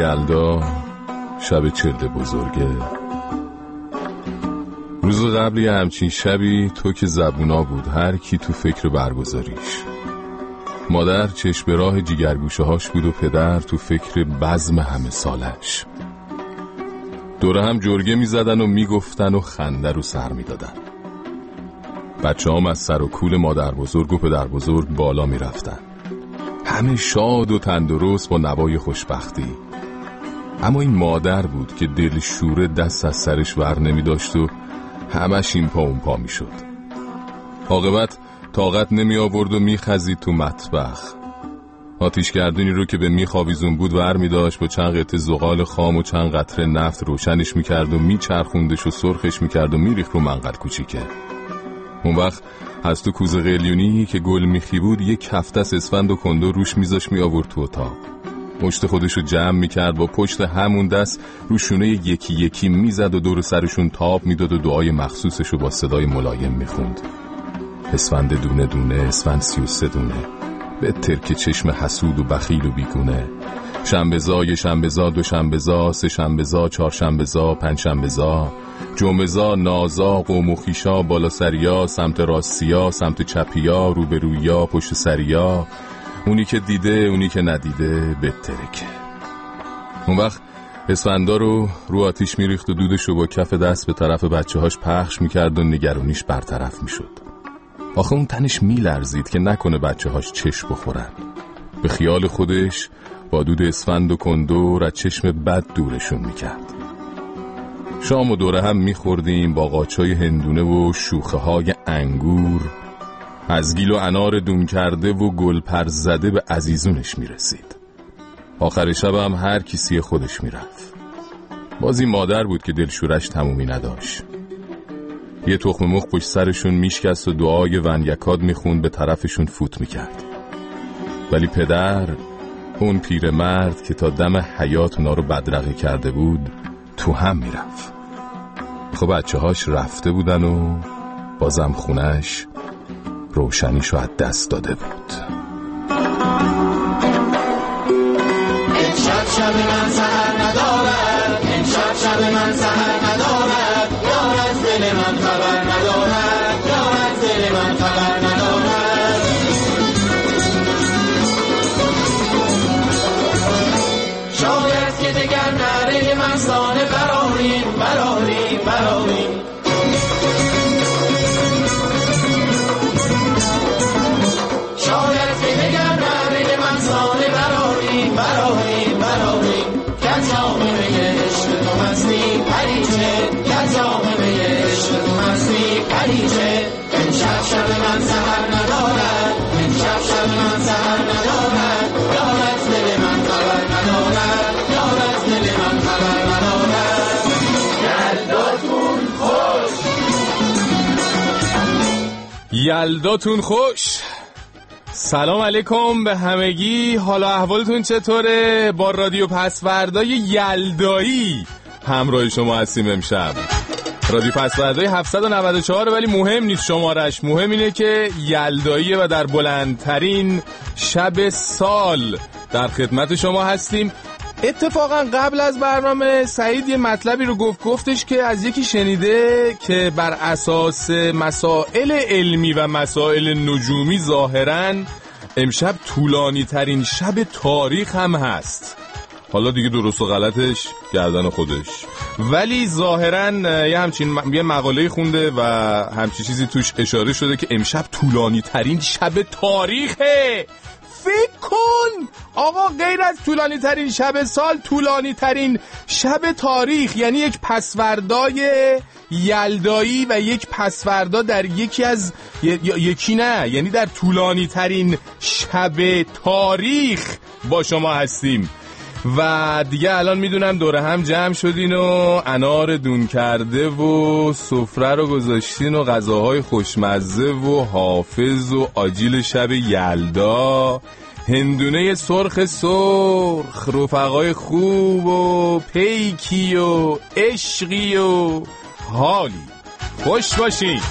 یلدا، شب چرد بزرگه. روز قبل یه همچین شبی تو که زبونا بود، هر کی تو فکر برگزاریش. مادر چشم به راه جیگرگوشه هاش بود و پدر تو فکر بزم همه سالش. دوره هم جرگه می زدن و می گفتن و خنده رو سر می دادن. بچه هم از سر و کول مادر بزرگ و پدر بزرگ بالا می رفتن. همه شاد و تندرست با نوای خوشبختی. اما این مادر بود که دل شوره دست از سرش ور نمی داشت و همش این پا اون پا می شد. عاقبت طاقت نمی آورد و می خزید تو مطبخ. آتیشگردونی رو که به میخاویزون بود ور می داشت، با چند قطعه زغال خام و چند قطره نفت روشنش می کرد و می چرخوندش و سرخش می کرد و می ریخت رو منقل کوچیکه. اون وقت از تو کوزه قلیونی که گل میخی بود یک کفتس اسفند و کندو روش میذاش می آورد تو اتاق. مشت خودش رو جمع میکرد، با پشت همون دست رو شونه یکی یکی میزد و دور سرشون تاب میداد و دعای مخصوصش رو با صدای ملایم میخوند. اسفند دونه دونه، اسفند 33 دونه، به ترک چشم حسود و بخیل و بیگونه. شنبه‌زا، یه شنبه‌زا، دو شنبه‌زا، سه شنبه‌زا، چهار شنبه‌زا، پنج شنبه‌زا، جمعه‌زا، نازا، قوم و خیشا، بالا سریا، سمت راستیا، سمت چپیا، روبرویا، پشت سریا. اونی که دیده، اونی که ندیده بترکه. اون وقت اسفندا رو آتیش میریخت و دودش رو با کف دست به طرف بچه‌هاش پخش میکرد و نگرانیش برطرف میشد. آخه اون تنش میلرزید که نکنه بچه‌هاش چش بخورن. به خیال خودش با دود اسفند و کندو از چشم بد دورشون میکرد. شام و دوره هم میخوردیم با قاچای هندونه و شوخه های انگور. از گیل و انار دون کرده و گل پر زده به عزیزونش میرسید. آخر شب هم هر کسی خودش میرفت. بازی مادر بود که دلشورش تمومی نداشت. یه تخم مخ پشت سرشون میشکست و دعای ونیکاد میخوند، به طرفشون فوت میکرد. ولی پدر، اون پیرمرد که تا دم حیات اونا رو بدرقه کرده بود، تو هم میرفت. خب بچه هاش رفته بودن و بازم خونش روشنیشو از دست داده بود. این شب من سحر ندارد، این شب من سحر ندارد، یار از دل من خبر ندارد، یار از دل من خبر ندارد. شاید که دگر نعره مستانه برآریم، برآریم، برآریم. شاید که دگر نعره مستانه برآریم، برآریم، برآریم. کجامه عشق تو مستی پریچه، کجامه عشق تو مستی پریچه. این شب من سحر ندارد، این شب من سحر ندارد، یار از دل من خبر ندارد، یار از دل من خبر ندارد. یلداتون خوش، یلداتون خوش. سلام علیکم به همگی. حالا احوالتون چطوره؟ با رادیو پسوردای یلدایی همراه شما هستیم امشب. رادیو پسوردای 794، ولی مهم نیست شمارش، مهم اینه که یلداییه و در بلندترین شب سال در خدمت شما هستیم. اتفاقا قبل از برنامه سعید یه مطلبی رو گفتش که از یکی شنیده که بر اساس مسائل علمی و مسائل نجومی ظاهراً امشب طولانی ترین شب تاریخ هم هست. حالا دیگه درست و غلطش گردن خودش، ولی ظاهراً یه مقاله خونده و همچین چیزی توش اشاره شده که امشب طولانی ترین شب تاریخه. فکر کن آقا، غیر از طولانی ترین شب سال، طولانی ترین شب تاریخ، یعنی یک پسوردای یلدایی و یک پسوردا در یکی از یکی نه، یعنی در طولانی ترین شب تاریخ با شما هستیم. و دیگه الان میدونم دوره هم جمع شدین و انار دون کرده و سفره رو گذاشتین و غذاهای خوشمزه و حافظ و آجیل شب یلدا، هندونه سرخ رفقای خوب و پیکی و عشقی و حالی. خوش باشین.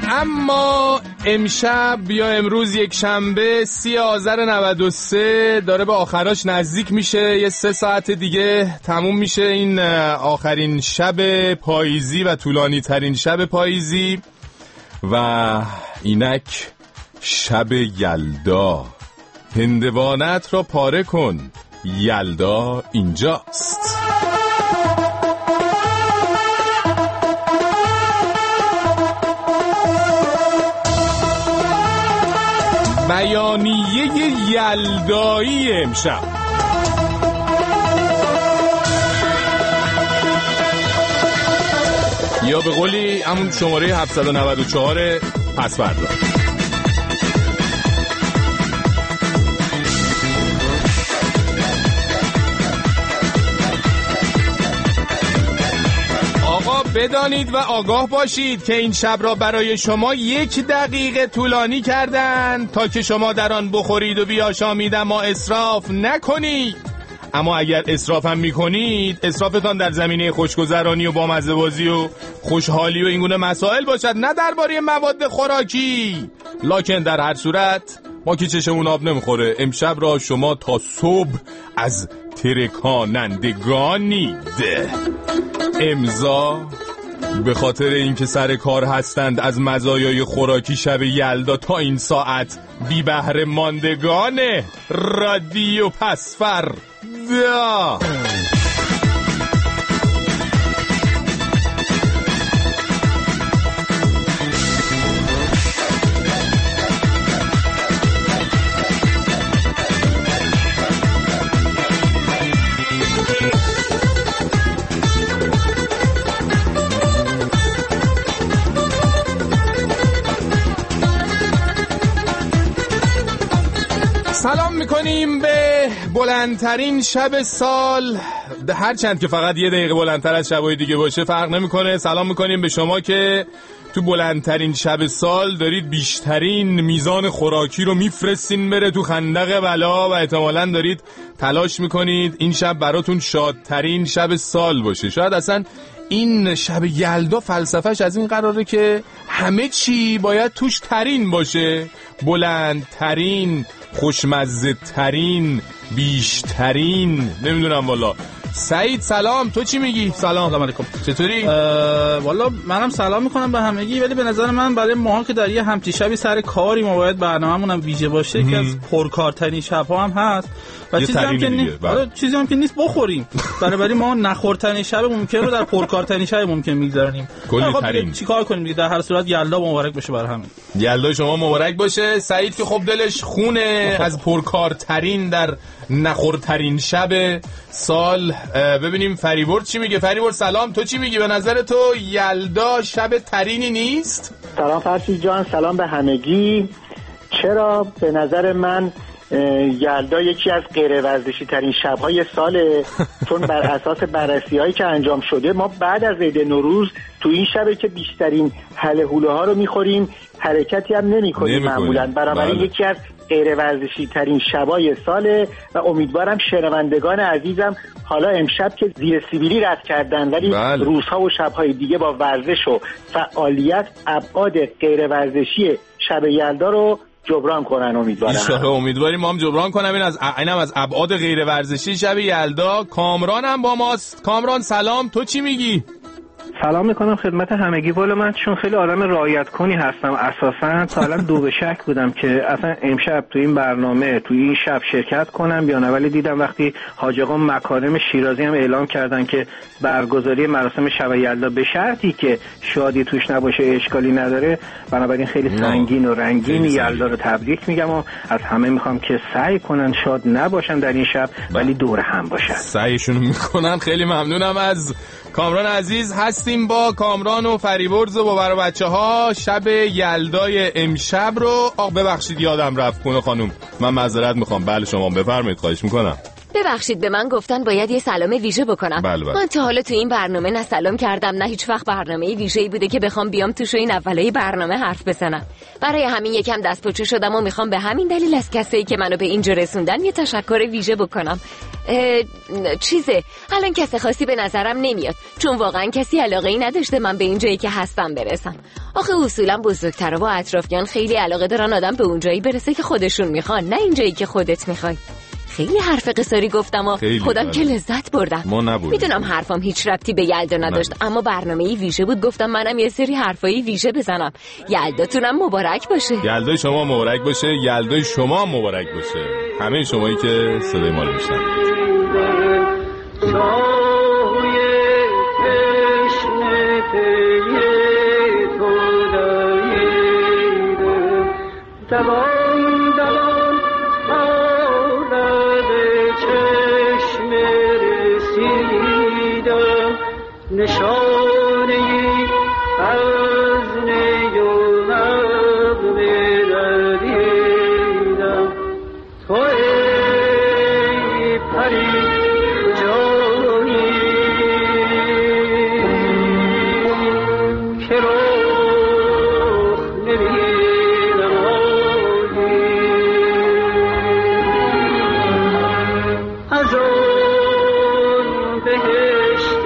اما امشب یا امروز یک شنبه 30 آذر 93 داره به آخراش نزدیک میشه. یه 3 ساعت دیگه تموم میشه این آخرین شب پاییزی و طولانی ترین شب پاییزی و اینک شب یلدا. هندوانت را پاره کن، یلدا اینجاست. بیانیه یلدایی امشب. یا به قولی همون شماره 794 پسوردا. آقا بدانید و آگاه باشید که این شب را برای شما 1 دقیقه طولانی کردن تا که شما در آن بخورید و بیاشامید، اما اسراف نکنید. اما اگر اسراف هم میکنید، اسرافتان در زمینه خوشگذرانی و بامزه بازی و خوشحالی و اینگونه مسائل باشد، نه درباره مواد خوراکی. لکن در هر صورت ما که چشمون آب نمیخوره، امشب را شما تا صبح از ترکانندگانید. امضا به خاطر اینکه سر کار هستند از مزایای خوراکی شب یلدا تا این ساعت بی بهره ماندگان رادیو پسوردا. سلام میکنیم به بلندترین شب سال، هرچند که فقط 1 دقیقه بلندتر از شبای دیگه باشه فرق نمیکنه. سلام میکنیم به شما که تو بلندترین شب سال دارید بیشترین میزان خوراکی رو میفرستین بره تو خندق بلا و احتمالاً دارید تلاش میکنید این شب براتون شادترین شب سال باشه. شاید اصلا این شب یلدا فلسفهش از این قراره که همه چی باید توش ترین باشه، بلندترین، خوشمزه ترین، بیشترین، نمیدونم والا. سعید سلام، تو چی میگی؟ سلام علیکم، چطوری؟ والا منم سلام میکنم به همگی، ولی به نظر من برای ماها که در یه همچین شبی سر کاری ما باید برنامه‌مون هم ویژه باشه که از پرکارترین شب‌ها هم هست و چیزی هم که نیست بخوریم. بنابراین ما نخورترین شب ممکن رو در پرکارترین شب ممکن میگذاریم. کلی ترین چیکار کنیم دیگه؟ در هر صورت یلدا مبارک باشه برای همه. یلدا شما مبارک باشه. سعید که خب دلش خونه از پرکارترین در نخورترین شب سال. ببینیم فریبرد چی میگه. فریبرد سلام، تو چی میگی؟ به نظر تو یلدا شب ترینی نیست؟ سلام فرشید جان، سلام به همگی. چرا؟ به نظر من یلدا یکی از غیر ورزشی ترین شب‌های ساله، چون بر اساس بررسی‌هایی که انجام شده ما بعد از عید نوروز تو این شبه که بیشترین هله هوله ها رو می‌خوریم، حرکتی هم نمی‌کنیم معمولاً. بنابراین یکی از غیر ورزشی ترین شب‌های ساله و امیدوارم شنوندگان عزیزم حالا امشب که زیر سیبیلی رد کردن ولی روزها و شب‌های دیگه با ورزش و فعالیت ابعاد غیر ورزشی شب یلدا رو جبران کنن. امیدواریم ما هم جبران کنم. اینم از ابعاد غیر ورزشی شب یلدا. کامران هم با ماست. کامران سلام، تو چی میگی؟ سلام میکنم خدمت همگی. والا من چون خیلی آدم رعایت کنی هستم اساسا، تا الان دو به شک بودم که اصلا امشب تو این برنامه تو این شب شرکت کنم یا نه، ولی دیدم وقتی حاج آقا مکارم شیرازی هم اعلام کردن که برگزاری مراسم شب یلدا به شرطی که شادی توش نباشه اشکالی نداره، بنابراین خیلی سنگین و رنگین یلدا رو تبریک میگم و از همه میخوام که سعی کنن شاد نباشن در این شب ولی دور هم باشن. سعیشون میکنن. خیلی ممنونم از کامران عزیز. هستیم با کامران و فریبرز و با بچه‌ها شب یلدای امشب رو. ببخشید یادم رفت کنه خانم، من معذرت میخوام. بله شما بفرمایید، خواهش میکنم. ببخشید به من گفتن باید یه سلام ویژه بکنم. بله. من تا حالا تو این برنامه نه سلام کردم نه هیچ وقت برنامه ویژه‌ای بوده که بخوام بیام توش این اولای برنامه حرف بزنم. برای همین یکم دستپاچه شدم و میخوام به همین دلیل از کسایی که منو به اینجا رسوندن یه تشکر ویژه بکنم. چیزه الان کسی خاصی به نظرم نمیاد، چون واقعا کسی علاقه‌ای نداشته من به این جایی که هستم برسم. آخه اصولا بزرگترها و اطرافیان خیلی علاقه دارن آدم به اون جایی برسه که خودشون میخوان، نه این جایی که خودت میخوای. خیلی حرف قصاری گفتم و خودم که لذت بردم. میدونم حرفم هیچ ربطی به یلدا نداشت، اما برنامه‌ای ویژه بود، گفتم منم یه سری حرفایی ویژه بزنم. یلداتونم مبارک باشه. یلدای شما مبارک باشه. یلدای شما مبارک باشه. همه شمایی که صدای ما رو میشنوید. نشانه‌ای از نیو نغمه دریدم، تو ای پری جانی که رخ نمی‌نمایی، از آن بهشت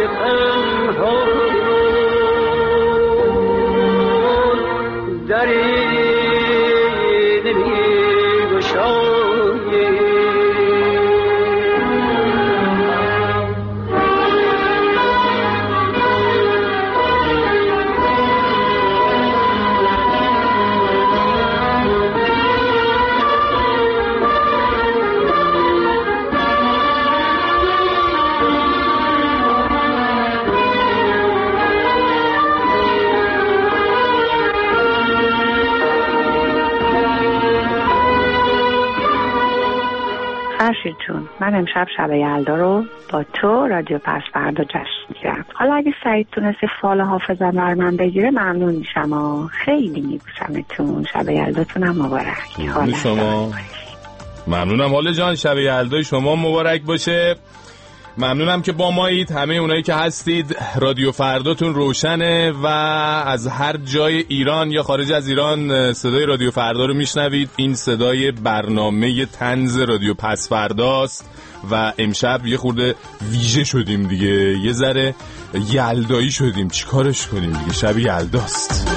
فرشید جون، من امشب شب یلدا رو با تو رادیو پس فردا جشن میگیرم. حالا اگه سعید تونسته فال حافظم بر من بگیره ممنون میشم. خیلی میبوسمتون. شب یلداتونم مبارک. ممنون شما. ممنونم حالا جان، شب یلدای شما مبارک باشه. ممنونم که با مایید. همه اونایی که هستید رادیو فرداتون روشنه و از هر جای ایران یا خارج از ایران صدای رادیو فردا رو میشنوید. این صدای برنامه طنز رادیو پس فرداست و امشب یه خورده ویژه شدیم دیگه، یه ذره یلدایی شدیم. چیکارش کنیم دیگه، شب یلداست.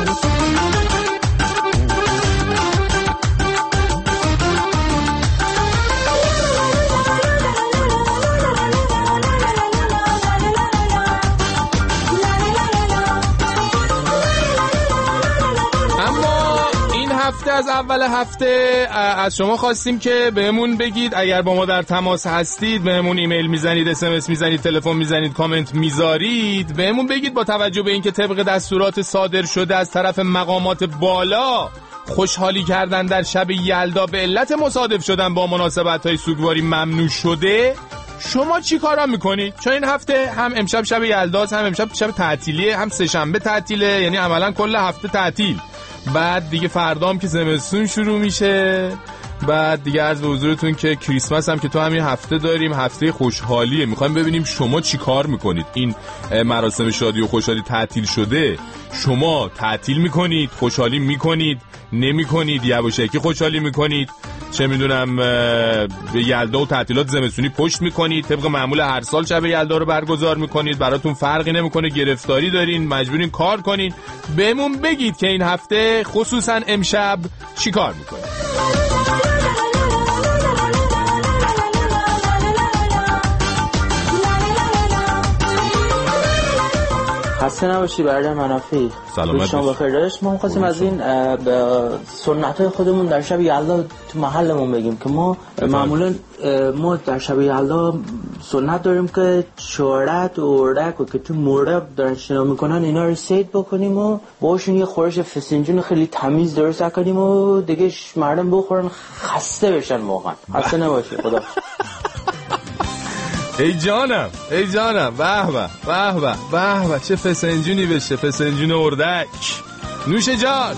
از اول هفته از شما خواستیم که بهمون بگید اگر با ما در تماس هستید، بهمون ایمیل میزنید، SMS میزنید، تلفن میزنید، کامنت میذارید، بهمون بگید با توجه به اینکه طبق دستورات صادر شده از طرف مقامات بالا خوشحالی کردن در شب یلدا به علت مصادف شدن با مناسبت‌های سوگواری ممنوع شده، شما چی کارا میکنید؟ چون این هفته هم امشب شب یلداست، هم امشب شب تعطیلیه، هم سه شنبه تعطیله، یعنی عملا کل هفته تعطیل. بعد دیگه فردام که زمستون شروع میشه، بعد دیگه عرض به حضورتون که کریسمس هم که تو همین هفته داریم، هفته خوشحالیه. میخوایم ببینیم شما چی کار میکنید. این مراسم شادی و خوشحالی تعطیل شده، شما تعطیل میکنید، خوشحالی میکنید، نمیکنید، یواشکی خوشحالی میکنید، چه میدونم به یلدا و تعطیلات زمستونی پشت میکنید، طبق معمول هر سال شب یلدا رو برگزار میکنید، براتون فرقی نمیکنه، گرفتاری دارین، مجبورین کار کنین. بهمون بگید که این هفته خصوصا امشب چی کار میکنید. خسته نباشی برادر منافی. سلامت شما بخیر. داشت ما می‌خواستیم از این سنت‌های خودمون در شب یلدا تو محلمون بگیم که ما معمولا ما در شب یلدا سنت داریم که شورت و اردک و که تو مرده دارن شنا میکنن اینا رو سید بکنیم و باشون یه خورش فسنجون خیلی تمیز درست کنیم و دیگه مردم بخورن خسته بشن واقعا. خسته نباشی. خدا. ای جانم، ای جانم، به به به به به، چه فسنجونی بشه، فسنجون اردک. نوش جان.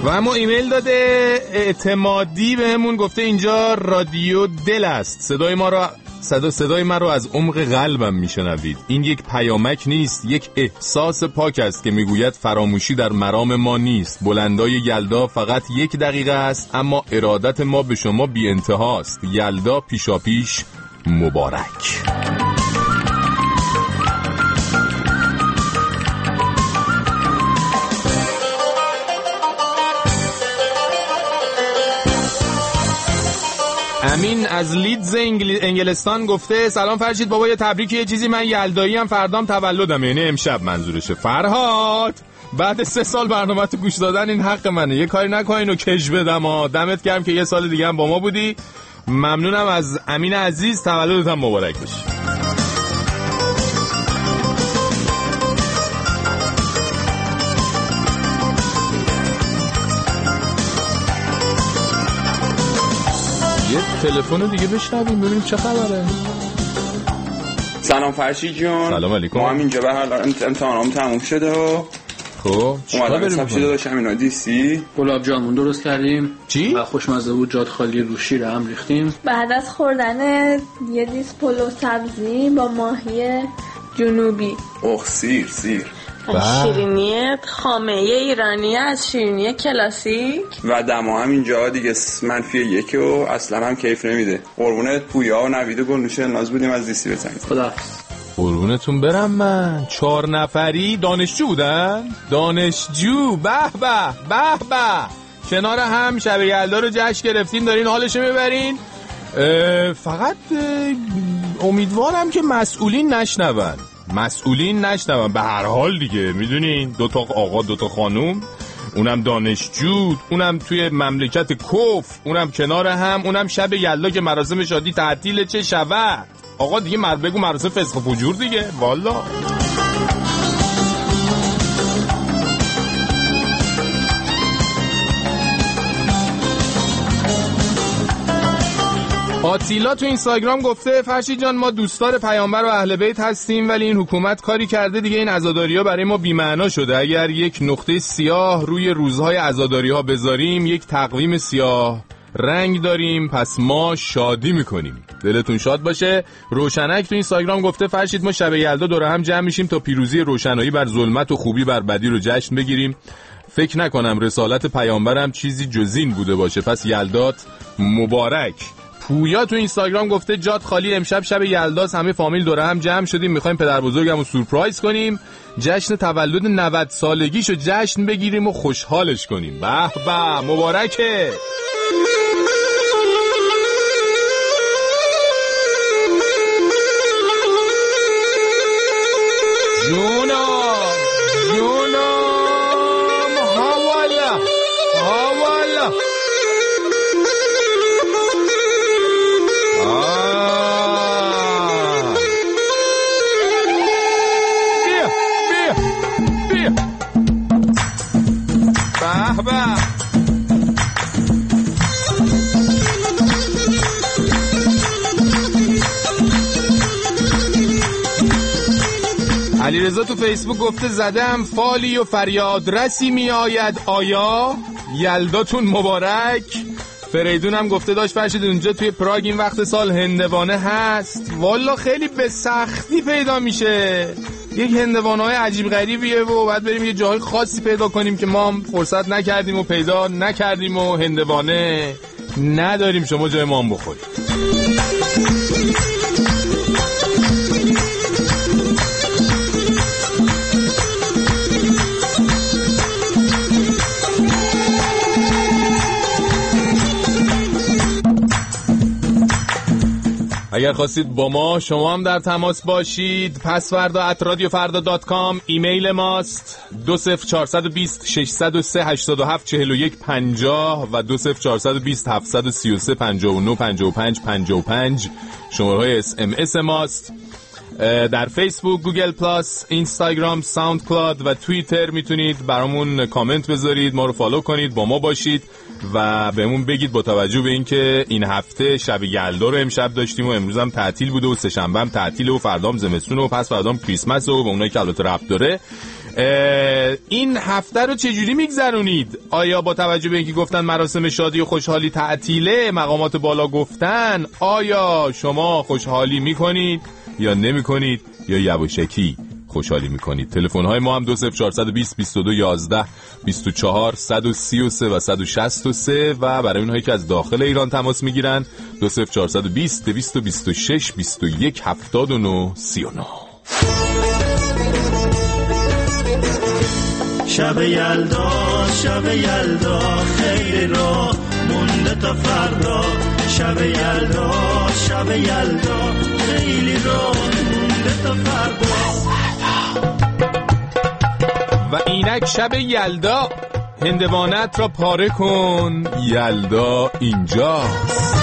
و اما ایمیل داده اعتمادی بهمون گفته اینجا رادیو دل است، صدای ما رو از عمق قلبم میشنوید. این یک پیامک نیست، یک احساس پاک است که میگوید فراموشی در مرام ما نیست. بلندای یلدا فقط 1 دقیقه است، اما ارادت ما به شما بی انتهاست. یلدا پیشاپیش مبارک. امین از لیدز انگلستان گفته سلام فرشید بابا، یه تبریک یه چیزی، من یلدایی ام، فردام تولدم، یعنی امشب منظورشه. فرهاد بعد 3 سال برنامه تو گوش دادن این حق منه، یه کاری نکنین و کش بدم. دمت گرم که یه سال دیگه هم با ما بودی. ممنونم از امین عزیز، تولدت هم مبارک بشه. یه تلفن دیگه بشنویم ببینیم چه خبره. سلام فرشید جون. سلام علیکم. ما هم اینجا به حال امتحانم تموم شده و خب اومدم حساب شده داشتم اینا دیسی گلاب جامون درست کردیم. چی؟ و خوشمزه بود، جات خالی رو شیر هم ریختیم. بعد از خوردن یه دیس پلو سبزی با ماهی جنوبی. اوه سیر شیرینی خامه ایرانی از شیرینی کلاسیک و دما هم اینجا دیگه -1 و اصلا هم کیف نمیده. قربونت پویا و نوید و گلنوشه ناز بودیم از دیسی بزنید. خدا قربونتون برم. من 4 نفری دانشجو بودن. دانشجو به به به به کنار هم شب یلدا رو جشن گرفتین، دارین حالش میبرین. فقط امیدوارم که مسئولین نشنون. به هر حال دیگه میدونین 2 تا آقا 2 تا خانوم، اونم دانشجو، اونم توی مملکت کف، اونم کنار هم، اونم شب یلدا که مراسم شادی تعطیل چه شود. آقا دیگه بگو مراسم فسق و فجور دیگه والا. آتیلا تو اینستاگرام گفته فرشید جان ما دوستدار پیامبر و اهل بیت هستیم، ولی این حکومت کاری کرده دیگه این عزاداری‌ها برای ما بی‌معنا شده. اگر یک نقطه سیاه روی روزهای عزاداری‌ها بذاریم، یک تقویم سیاه رنگ داریم، پس ما شادی میکنیم. دلتون شاد باشه. روشنک تو اینستاگرام گفته فرشید ما شب یلدا دور هم جمع میشیم تا پیروزی روشنایی بر ظلمت و خوبی بر بدی رو جشن بگیریم. فکر نکنم رسالت پیامبرم چیزی جز این بوده باشه، پس یلدات مبارک. پویا تو اینستاگرام گفته جات خالی، امشب شب یلداست، همه فامیل دوره هم جمع شدیم، میخوایم پدر بزرگمو سورپرایز کنیم، جشن تولد 90 سالگیشو جشن بگیریم و خوشحالش کنیم. به به مبارکه. علیرضا تو فیسبوک گفته زدم فالی و فریاد رسی می آید آیا یلداتون مبارک. فریدون هم گفته داشت فرشید اونجا توی پراگ این وقت سال هندوانه هست. والا خیلی به سختی پیدا میشه، یک هندوانه‌های عجیب غریبیه و باید بریم یه جای خاصی پیدا کنیم که ما هم فرصت نکردیم و پیدا نکردیم و هندوانه نداریم. شما جای ما هم بخورید. اگر خواستید با ما شما هم در تماس باشید، pasvarda@radiofarda.com ایمیل ماست. 20420 603 87 41 50 و 20420 733 59 55 55 شماره‌های SMS ماست. در فیسبوک، گوگل پلاس، اینستاگرام، ساوند کلاود و توییتر میتونید برامون کامنت بذارید، ما رو فالو کنید، با ما باشید و بهمون بگید با توجه به اینکه این هفته شب یلدا رو امشب داشتیم و امروز هم تعطیل بوده و سه‌شنبه هم تعطیله و فردام زمستون و پس فردام کریسمس و به اونایی که البته ربط داره، این هفته رو چجوری میگذرونید؟ آیا با توجه به اینکه گفتن مراسم شادی و خوشحالی تعطیله، مقامات بالا گفتن، آیا شما خوشحالی میکنید یا نمیکنید یا یواشکی خوشحالی میکنید؟ تلفن های ما هم 20420 22 11 24 133 و 163 و برای اونهایی که از داخل ایران تماس میگیرن 20420 226 21 79 39. شب یلدا خیلی راه مونده تا فردا، شب یلدا خیلی راه مونده تا فردا. و اینک شب یلدا، هندوانت را پاره کن، یلدا اینجاست.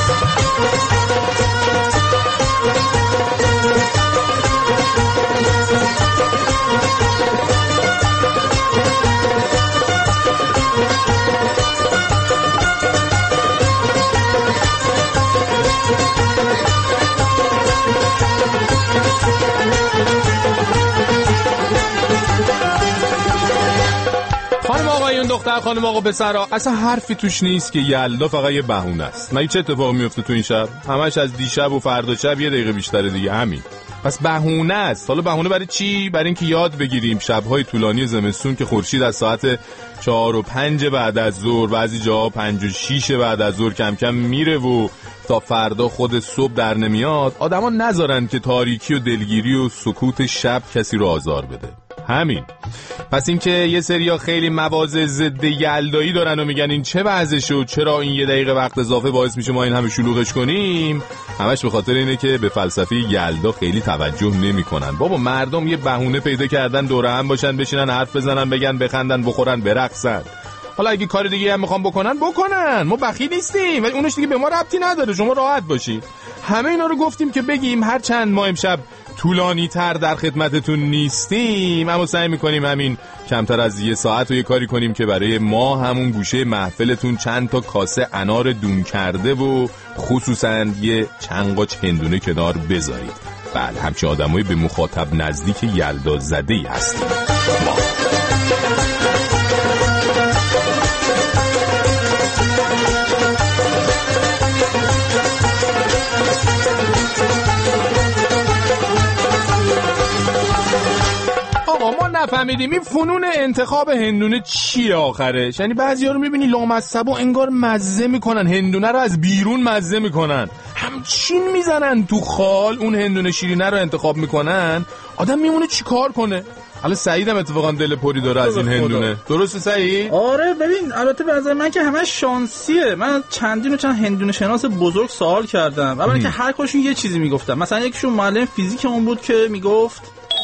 دختر خانم آقا پسرا، اصلا حرفی توش نیست که یلدا فقط یه بهونه است. مگه چه اتفاقی میفته تو این شب؟ همش از دیشب و فردا شب یه دقیقه بیشتره دیگه، همین. پس بهونه است. حالا بهونه برای چی؟ برای اینکه یاد بگیریم شب‌های طولانی زمستون که خورشید از ساعت 4 و 5 بعد از ظهر، بعضی جاها 5 و 6 بعد از ظهر کم کم میره و تا فردا خود صبح در نمیاد، آدما نذارن که تاریکی و دلگیری و سکوت شب کسی رو آزار بده. همین. پس اینکه یه سریا خیلی مواضع ضد یلدایی دارن و میگن این چه وضعشه و چرا این یه دقیقه وقت اضافه باعث میشه ما این همه شلوغش کنیم، همش به خاطر اینه که به فلسفه یلدا خیلی توجه نمیکنن. بابا مردم یه بهونه پیدا کردن دور هم باشن، بشینن حرف بزنن، بگن، بخندن، بخورن، برقصن. حالا اگه کار دیگه هم میخوام بکنن، ما بخیل نیستیم، ولی اونش دیگه به ما ربطی نداره، شما راحت باشید. همه اینا رو گفتیم که بگیم هر چند ما امشب طولانی تر در خدمتتون نیستیم، اما سعی میکنیم همین کمتر از یه ساعت رو یه کاری کنیم که برای ما همون گوشه محفلتون چند تا کاسه انار دون کرده و خصوصا یه چند قاچ هندونه کنار بذارید. بله، همچه آدمایی به مخاطب نزدیک یلدا زده‌ای هستیم ما. نفهمیدیم این فنون انتخاب هندونه چیه آخرش؟ یعنی بعضیا رو میبینی لامصبو انگار مزه میکنن، هندونه رو از بیرون مزه میکنن، همچین میزنن تو خال، اون هندونه شیرینه رو انتخاب میکنن. آدم میمونه چی کار کنه؟ حالا سعیدم اتفاقا دل پری داره از این هندونه. درسته سعید؟ آره ببین، البته به نظر من که همه شانسیه. من چند هندونه شناس بزرگ سوال کردم، اولا که هر کدومشون یه چیزی میگفتن. مثلا یکیشون معلم فیزیکمون بود که میگفت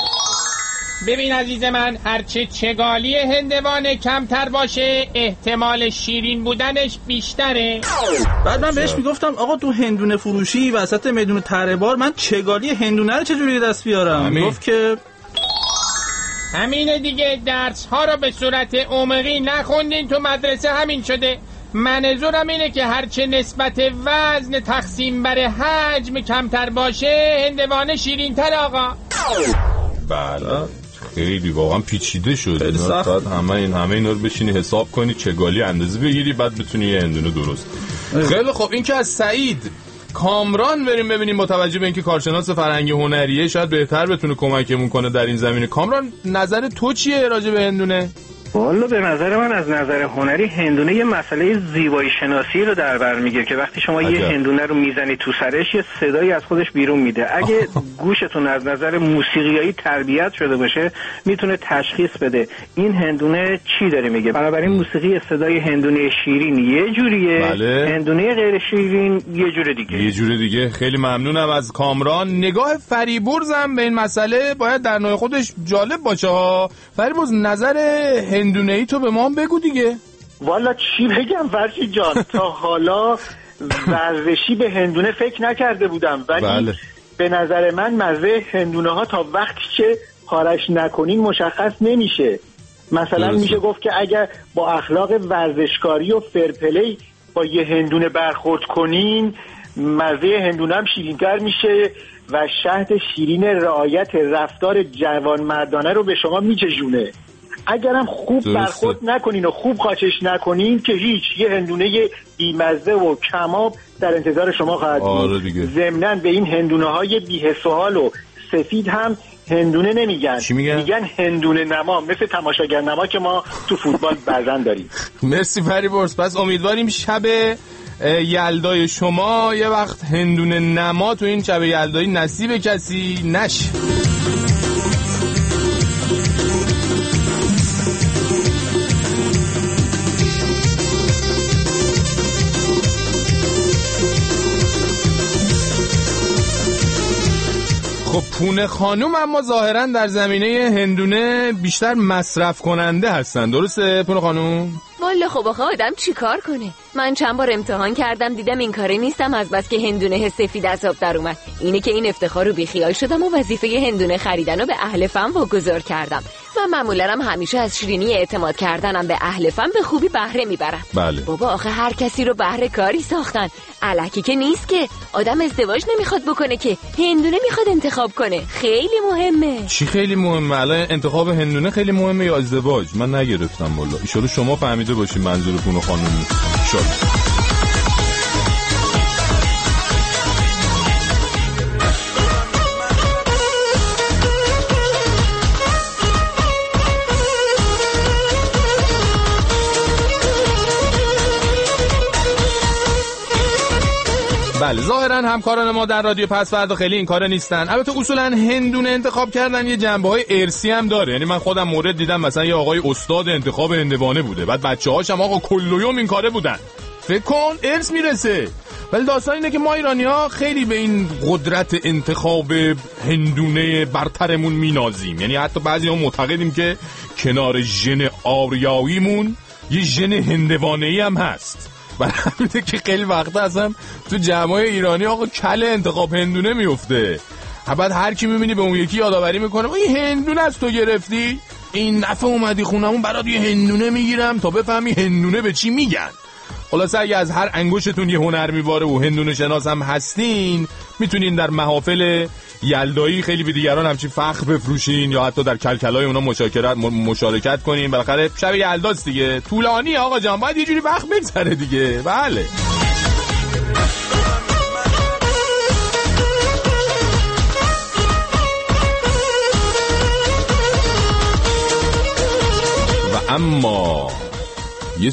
ببین عزیز من، هرچه چگالی هندوانه کمتر باشه احتمال شیرین بودنش بیشتره. بعد من بهش میگفتم آقا تو هندونه فروشی وسط میدون تره بار من چگالی هندونه رو چجوری دست بیارم؟ میگفت که همینه دیگه، درس ها رو به صورت عمقی نخوندین تو مدرسه، همین شده. منظورم اینه که هرچه نسبت وزن تقسیم بر حجم کمتر باشه هندوانه شیرین تر آقا. بله خیلی واقعا پیچیده شد. همه اینا رو بشینی حساب کنی، چگالی اندازه بگیری، بعد بتونی یه هندونه درست. خیلی خب، این که از سعید. کامران بریم ببینیم با توجه به اینکه کارشناس فرهنگی هنریه شاید بهتر بتونه کمکمون کنه در این زمینه. کامران نظر تو چیه راجع به هندونه؟ والا به نظر من از نظر هنری هندونه یه مسئله زیبایی شناسی رو در بر میگیره که وقتی شما یه هندونه رو میزنی تو سرش یه صدایی از خودش بیرون میده. اگه گوشتون از نظر موسیقیایی تربیت شده باشه میتونه تشخیص بده این هندونه چی داره میگه. بنابراین موسیقی صدای هندونه شیرین یه جوریه، بله. هندونه غیر شیرین یه جور دیگه. خیلی ممنونم از کامران. نگاه فریبرزم به این مسئله باید در نوع خودش جالب باشه ها. فریبرز نظر هندونه‌ای تو به ما هم بگو دیگه. والا چی بگم فرشید جان، تا حالا ورزشی به هندونه فکر نکرده بودم، ولی به نظر من مزه هندونه ها تا وقتی که پارش نکنین مشخص نمیشه. مثلا میشه گفت که اگر با اخلاق ورزشکاری و فرپلی با یه هندونه برخورد کنین مزه هندونه هم شیرین‌تر میشه و شهد شیرین رعایت رفتار جوانمردانه رو به شما میچشونه. اگرم خوب برخورد نکنین و خوب قاچش نکنین که هیچ، یه هندونه بیمزه و کماب در انتظار شما خواهد بود. ضمناً به این هندونه های بی‌حس و حال و سفید هم هندونه نمیگن، میگن هندونه نما، مثل تماشاگر نما که ما تو فوتبال بعضن داریم. مرسی فریبرز. پس امیدواریم شب یلدای شما یه وقت هندونه نما تو این شب یلدایی نصیب کسی نشه. خب پونه خانوم اما ظاهرا در زمینه هندونه بیشتر مصرف کننده هستن، درسته پونه خانوم؟ والا خب آخه آدم چی کار کنه؟ من چند بار امتحان کردم دیدم این کاره نیستم، از بس که هندونه سفید از آب در اومد. اینه که این افتخار رو بیخیال شدم و وظیفه هندونه خریدن رو به اهل فن واگذار کردم. من معمولا همیشه از شیرینی اعتماد کردنم به اهل فن به خوبی بهره میبرم. بله. بابا آخه هر کسی رو بهره کاری ساختن، الکی که نیست که. آدم ازدواج نمیخواد بکنه که هندونه میخواد انتخاب کنه. خیلی مهمه. چی خیلی مهمه؟ الان انتخاب هندونه خیلی مهمه یا ازدواج؟ من نگرفتم والا. ان شاءالله شما فهمیده باشین منظور پونه خانومی. شد. بله ظاهرا همکاران ما در رادیو پسوردا خیلی این کارا نیستن. البته اصولا هندونه انتخاب کردن یه جنبه‌های ارثی هم داره. یعنی من خودم مورد دیدم مثلا یه آقای استاد انتخاب هندوانه بوده، بعد بچه‌هاش هم آقا کلیوم این کاره بودن. فکر کن ارث میرسه. ولی داستان اینه که ما ایرانی‌ها خیلی به این قدرت انتخاب هندونه برترمون مینازیم. یعنی حتی بعضی‌ها معتقدیم که کنار ژن آریاییمون یه ژن هندوانه‌ای هم هست. برای همینه که خیلی وقتا اصلا تو جمعای ایرانی آقا کل انتخاب هندونه میفته. بعد هر کی میبینی به اون یکی یادآوری میکنه این هندونه از تو گرفتی؟ این دفعه اومدی خونمون برات یه هندونه میگیرم تا بفهمی هندونه به چی میگن. خلاصه اگه از هر انگشتون یه هنر میباره و هندونه شناس هم هستین میتونین در محافل یلدایی خیلی به دیگران همچین فخر بفروشین یا حتی در کلکلای اونا مشارکت کنین. بالاخره شب یلداست دیگه، طولانی آقا جان، باید یه جوری وقت بگذره دیگه. بله و اما یه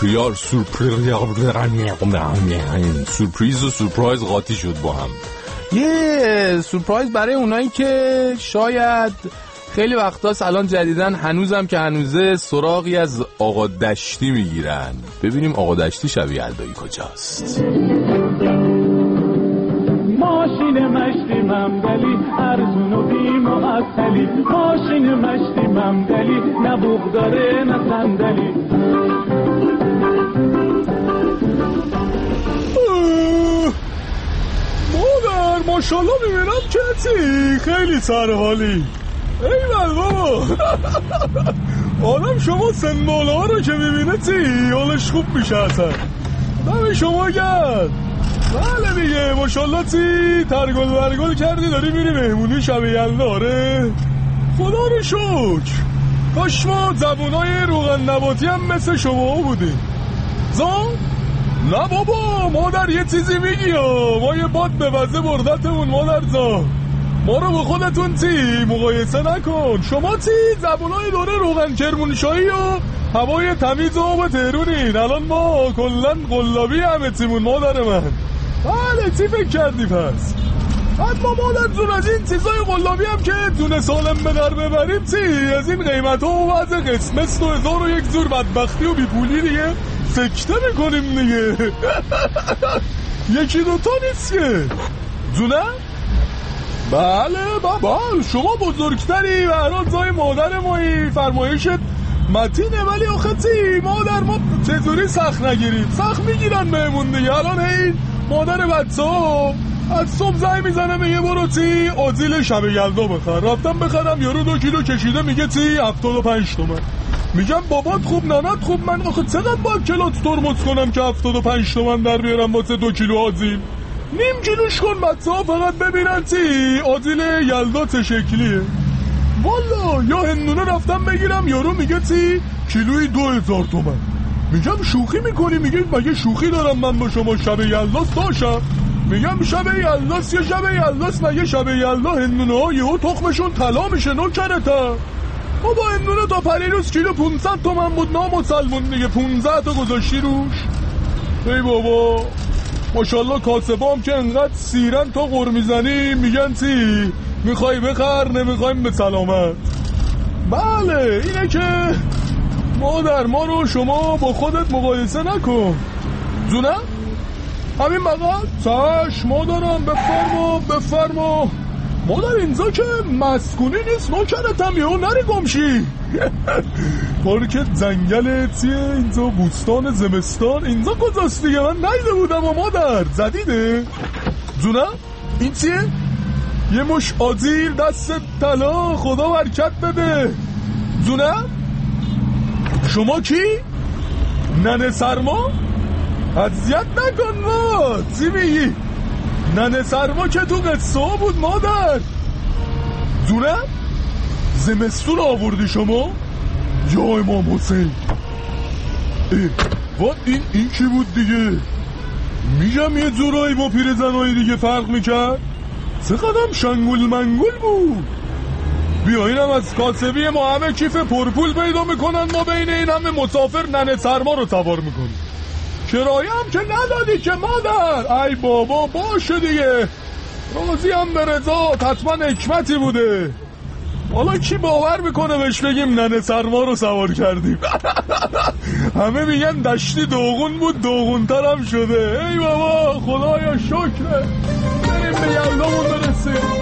سورپریز و سورپرایز قاطی شد با هم. یه سورپرایز برای اونایی که شاید خیلی وقتا الان جدیدن هنوزم که هنوزه سراغی از آقا دشتی میگیرن. ببینیم آقا دشتی شب یلدایی کجاست. ماشین مشتی ممدلی ارزون و بی‌معطلی، ماشین مشتی ممدلی نه بوق داره نه صندلی. مادر ماشالله میبینم کسی خیلی سرحالی. ایول بابا آدم شما سن بالا ها رو که میبینه چی حالش خوب میشه اصلا. دم شما گرد. بله دیگه ماشالله چی ترگل برگل کردی داری میری مهمونی شب یلداره. خدا رو شکر کاش ما زبونای روغن نباتی هم مثل شما بودیم. نه بابا مادر یه چیزی میگی ما یه باد به وزه بردتمون مادر زا. ما رو با خودتون چی مقایسه نکن. شما چی زبونای دوره روغن کرمانشاهی و هوای تمیز و آب تهرونین. الان ما کلن قلابی همه چیمون مادر من. بله چی فکر کردی پس؟ بعد ما مادر جون از این چیزای قلابی هم که دونه سالم به در ببریم چی از این قیمت ها و وضع قسمت 2001 زور بدبختی و بیپولی دیگه سکته میکنیم دیگه. یکی دوتا نیست که جونه؟ بله بابا شما بزرگتری و هران زای مادر مایی فرمایشت متینه. ولی آخه چی مادر ما چطوری سخت نگیریم؟ سخت میگیرن بهمون دیگه. الان این مادر بچه ها از صبح زنگ میزنه میگه برو تی آزیل شب یلدا بخر. رفتم بخرم یارو 2 کیلو کشیده میگه تی 75 تومن. میگم بابات خوب ننات خوب، من آخه چقدر باید کلات ترمز کنم که 75 تومن در بیارم واسه 2 کیلو آزیل؟ نیم کیلوش کن بچه ها فقط ببینن تی آزیل یلدا چه شکلیه. والا یا هندونه رفتم بگیرم یارو میگه تی کیلوی 2000 تومن. میگم شوخی میکنی؟ میگه مگه شوخی دارم من با شما شب یلداست داشتم؟ میگم شب یلداست یا شب یلداست؟ مگه شب یلدا هندونه ها یهو تخمشون طلا میشه نوکرتا؟ بابا هندونه تا پریروز کیلو 500 تومن بود نامسلمون دیگه 15 تا گذاشتی روش. ای بابا ماشاءالله کاسبام که انقدر سیرن تا غر میزنی میگن تی میخوای بخر نمیخوایم به سلامت. بله اینه که مادر ما رو شما با خودت مقایسه نکن. زونه؟ همین بغل؟ چشم مادرم بفرما. مادر اینجا که مسکونی نیست نوکرتم یهو نری گمشی. پارک جنگل تیه اینجا بوستان زمستان اینجا کجاست دیگه؟ من نیده بودم و مادر زدیده. زونه؟ این چیه؟ یه مش آزیل دست طلا خدا برکت بده. زونه؟ شما کی؟ ننه سرما؟ اذیت نکن ما چی میگی؟ ننه سرما که تو قصه بود مادر. زونه؟ زمستون آوردی شما؟ یا امام حسین. وات این کی بود دیگه؟ میگم یه جورایی با پیرزنای دیگه فرق میکرد. چقدرم شنگول منگول بود. بیایینم از کاسبی ما همه کیف پرپول پیدا میکنن ما بین این همه مسافر ننه سرما رو سوار میکنیم. کرایه هم که ندادی که مادر. ای بابا باشه دیگه راضی هم به رضا حتما حکمتی بوده. حالا کی باور میکنه بهش بگیم ننه سرما رو سوار کردیم؟ همه میگن دشتی دوغون بود دوغونتر هم شده. ای بابا خدایا شکره. بریم به یلدامون برسیم.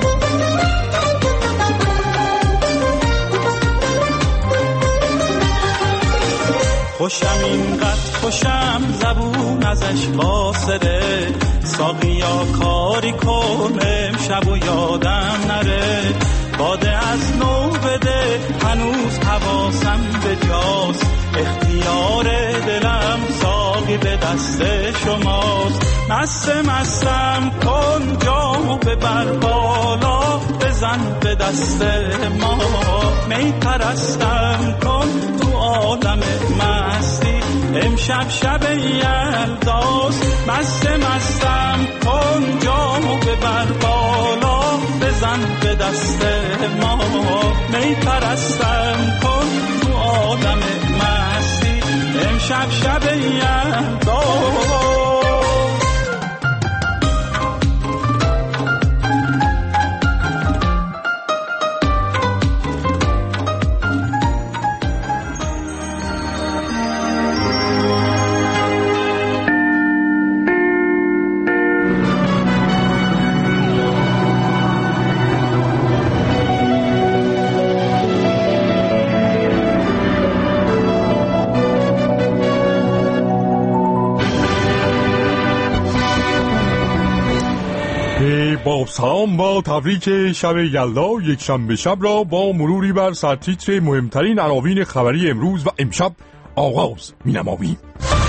خوشم اینقدر خوشم زبون ازش قاصده. ساقیا کاری کن امشب و یادم نره. باده از نو بده هنوز حواسم به جاست. اختیار دلم ساقی به دست شماست. مستم کن جامو ببر بالا بزن به دست ما. می پرستم کن تو عالم مستی امشب شب یلداست. مستم کن جامو ببر بالا بزن به دست ما. می پرستم کن تو عالم مستی امشب شب یلداست. با سلام با تبریک شب یلدا یک شنبه شب را با مروری بر سرتیتر مهمترین عناوین خبری امروز و امشب آغاز می‌نماییم.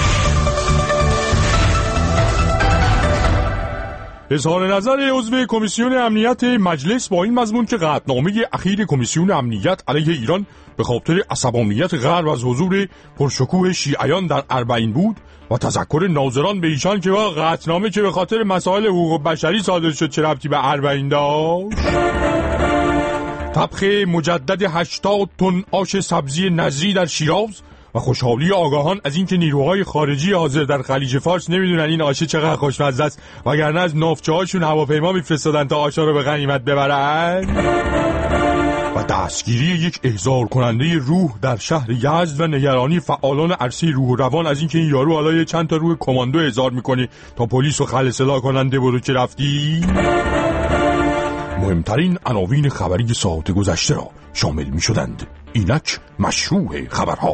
اظهار نظر عضو کمیسیون امنیت مجلس با این مضمون که قطعنامه اخیر کمیسیون امنیت علیه ایران به خاطر عصبانیت غرب از حضور پرشکوه شیعیان در اربعین بود و تذکر ناظران به ایشان که قطعنامه که به خاطر مسائل حقوق بشری صادر شد چه ربطی به اربعین داشت. طبخ مجدد 80 تن آش سبزی نظری در شیراز و خوشحالی آگاهان از اینکه نیروهای خارجی حاضر در خلیج فارس نمیدونن این آشه چقدر خوشمزه است وگرنه از ناوچه هاشون هواپیما میفرستادن تا آشا رو به غنیمت ببرن. و دستگیری یک احضار کننده روح در شهر یزد و نگرانی فعالان عرصه روح و روان از اینکه این یارو حالا چند تا روح کماندو احضار میکنه تا پلیس و خل اصلاح کننده برو که رفتی. مهمترین عناوین خبری ساعت گذشته را شامل میشدند. اینک مشروع خبرها.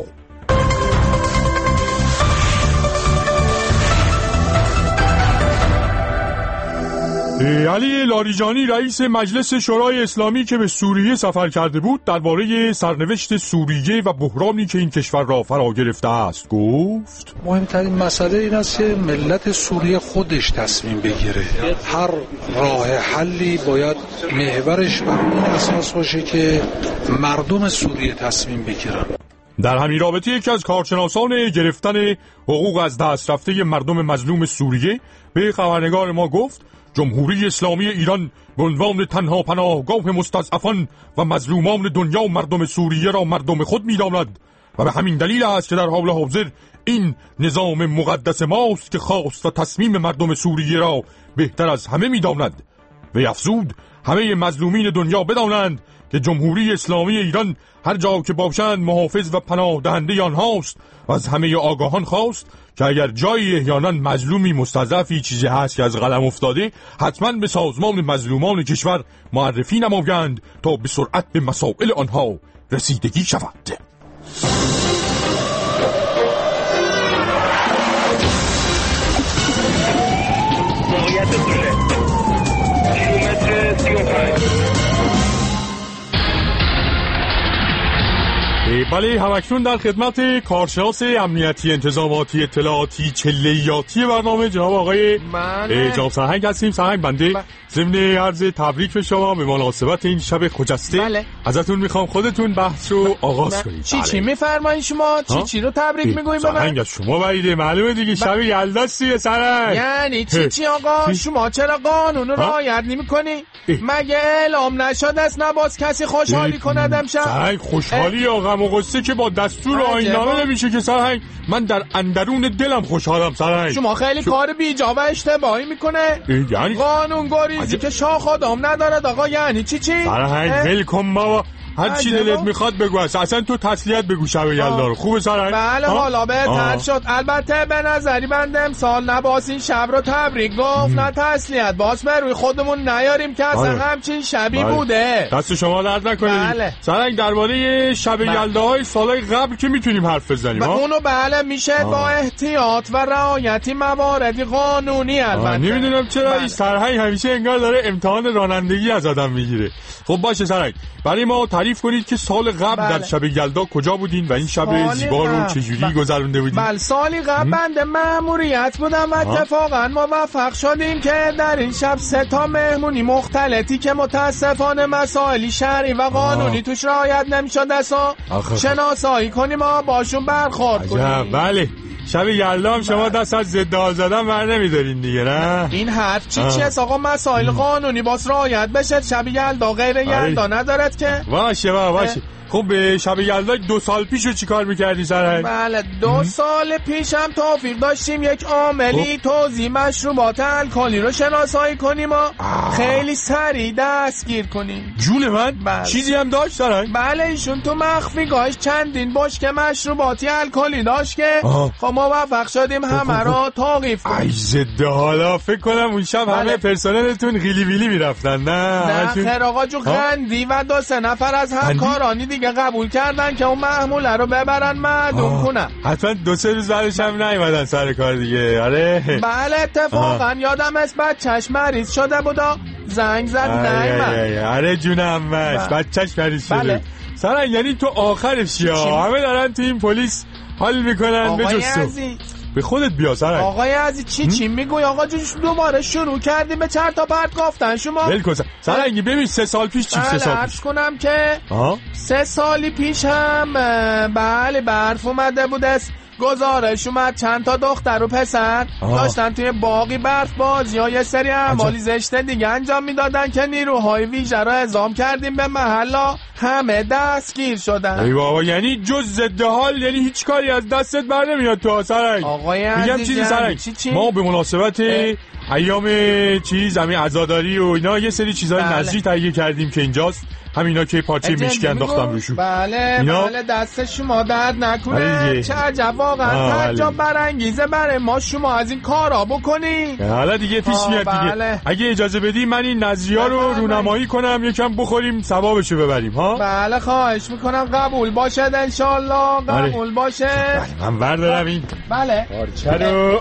علی لاریجانی رئیس مجلس شورای اسلامی که به سوریه سفر کرده بود درباره سرنوشت سوریه و بحرانی که این کشور را فرا گرفته است گفت: مهمترین مسئله این است که ملت سوریه خودش تصمیم بگیره. هر راه حلی باید محورش بر این اساس باشه که مردم سوریه تصمیم بگیرن. در همین رابطه یکی از کارشناسان گرفتن حقوق از دست رفته مردم مظلوم سوریه به خبرنگار ما گفت: جمهوری اسلامی ایران به عنوان تنها پناهگاه مستضعفان و مظلومان دنیا و مردم سوریه را مردم خود می‌داند و به همین دلیل است که در حال حاضر این نظام مقدس ماست که خواست و تصمیم مردم سوریه را بهتر از همه می‌داند. و افزود همه مظلومین دنیا بدانند که جمهوری اسلامی ایران هر جا که باشند محافظ و پناه دهنده آنهاست و از همه آگاهان خواست که اگر جایی احیانا مظلومی مستضعفی چیزی هست که از قلم افتاده حتما به سازمان مظلومان کشور معرفی نمایند تا به سرعت به مسائل آنها رسیدگی شود. بله، همکنون در خدمت کارشناس امنیتی انتظاماتی اطلاعاتی چله‌ایاتی برنامه جناب آقای جناب سرهنگ هستیم. سرهنگ بنده ضمن عرض تبریک به شما به مناسبت این شب خجسته ازتون میخوام خودتون بحث رو آغاز کنید. چی میفرمایید شما؟ چی رو تبریک میگوییم؟ سرهنگ از شما بعیده، معلومه دیگه شب یلداست سرهنگ. یعنی چی آقا؟ شما چرا قانون رو رعایت نمی‌کنی؟ مگه اعلام نشد است نباز کسی خوشحالی کند امشب؟ سرهنگ خوشحالی یا غم و غصه که با دستور آیین‌نامه نمیشه که سرهنگ. من در اندرون دلم خوشحالم سرهنگ. شما خیلی کار بیجا و اشتباهی میکنه. یعنی قانون گریزی که شاخ آدم ندارد آقا. یعنی چی؟ سرهنگ ولکن بابا، هر چی دلت میخواد بگو. اصلا تو تسلیت بگو شب یلدا رو. خوبه سرهنگ؟ بله حالا بهتر شد. البته به نظری بنده امسال نباس این شب رو تبریک گفت نه تسلیت. باز به روی خودمون نیاریم که اصلا همچین شبی بوده. دست شما درد نکنه. سرهنگ درباره شب یلداهای سالهای قبل که میتونیم حرف بزنیم. اونو بله میشه با احتیاط و رعایتی مواردی قانونی. البته نمیدونم چرا این سرهنگ همیشه انگار داره امتحان رانندگی از آدم میگیره. خب باشه سرهنگ، برای ما تعریف کنید که سال قبل در شب یلدا کجا بودین و این شب زیبا رو چجوری گذرونده بودین؟ بله سالی قبل بنده مأموریت بودم و اتفاقا موفق شدیم که در این شب 3 تا مهمونی مختلطی که متاسفانه مسائلی شرعی و قانونی توش رعایت نمیشد اصلا شناسایی کنیم و باشون برخورد کنیم. بله شب یلدا هم شما دست از ضد حال زدن بر نمیدارین دیگه نه؟ این حرف چیه آقا؟ مسائل قانونی باز رعایت بشه. شب یلدا غیر یلدا ندارد که. باشه خب به شب یلدا 2 سال پیشو چیکار میکردی سرهنگ؟ بله 2 سال پیش هم توفیق داشتیم یک عاملی توزیع مشروبات الکلی رو شناسایی کنیم و خیلی سریع دستگیر کنیم. جون من؟ چیزی هم داشت سرهنگ؟ بله ایشون تو مخفیگاهش چندین بشکه مشروباتی الکلی داشت که خب موفق شدیم همه رو توقیف کنیم. ای ضد حالا فکر کنم اون شب همه پرسنلتون غیلی ویلی میرفتن. نه خیر آقا جو غندی و 2-3 نفر از همکارانی دیگه قبول کردن که اون محموله رو ببرن معدوم کنن. حتما 2-3 روز بعدش هم نیومدن سر کار دیگه. آره بله اتفاقا یادم است بچهش مریض شده بود و زنگ زد نیومد. آره جونم بچهش مریض شده. سرهنگ یعنی تو آخرش یا همه دارن تو این پلیس حال میکنن به جز تو. به خودت بیا سرهنگ. آقای عزیز چی میگوی آقا جون؟ دوباره شروع کردیم به چرت و پرت گفتن شما. ول کن سرهنگ. ببین 3 سال پیش چی 3 سال پیش کنم که 3 سالی پیش هم بله برف اومده بود است. گزارش اومد چند تا دختر و پسر داشتن توی باقی برف بازی ها یه سری اعمالی زشت دیگه انجام میدادن که نیروهای ویژه را اعزام کردیم به محلا همه دستگیر شدن. ای بابا یعنی جز ضد حال یعنی هیچ کاری از دستت بر نمیاد تو سرهنگ؟ میگم چیزی سرهنگ ما به مناسبت ایام همین عزاداری و اینا یه سری چیزای نظری تهیه کردیم که اینجاست همینا که پارچه مشکی انداختم روشون. بله بله دست شما درد نکنه. چه عجب واقعا تعجب برانگیزه برای ما شما از این کارا بکنی. حالا دیگه پیش میاد دیگه. اگه اجازه بدی من این نظریه‌ها رو رونمایی کنم یکم بخوریم ثوابشو ببریم ها. بله خواهش میکنم قبول باشه ان شاء الله قبول باشه. بله من بردارم این بله پارچه رو.